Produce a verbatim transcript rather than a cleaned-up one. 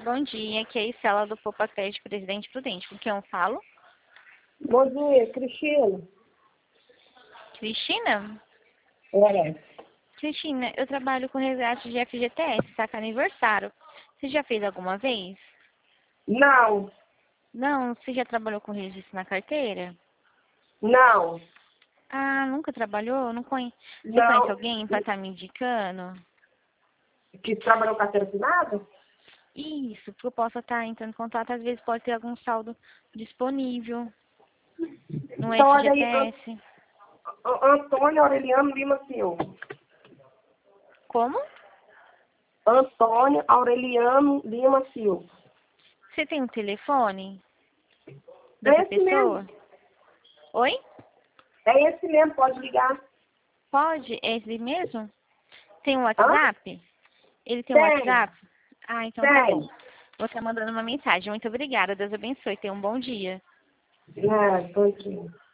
bom dia. Aqui é a Estela do Poupa Crédito Presidente Prudente. Com quem eu falo? Bom dia, Cristina. Cristina? É. Cristina, eu trabalho com resgate de F G T S, saca aniversário. Você já fez alguma vez? Não, Não? Você já trabalhou com registro na carteira? não, Ah, nunca trabalhou? Não conhe... Você conhece não. alguém para estar me indicando? Que trabalhou com carteira assinada? Isso, porque eu possa estar entrando em contato, às vezes pode ter algum saldo disponível no Então, olha aí, An- F G T S. An- Antônio Aureliano Lima Silva. Como? Antônio Aureliano Lima Silva. Você tem um telefone É dessa esse mesmo. pessoa? Oi? É esse mesmo, pode ligar. Pode? É esse mesmo? Tem um Hã? WhatsApp? Ele tem um Tem, WhatsApp? Ah, então tá bom. tem. Vou estar mandando uma mensagem. Muito obrigada. Deus abençoe. Tenha um bom dia. É, tô aqui.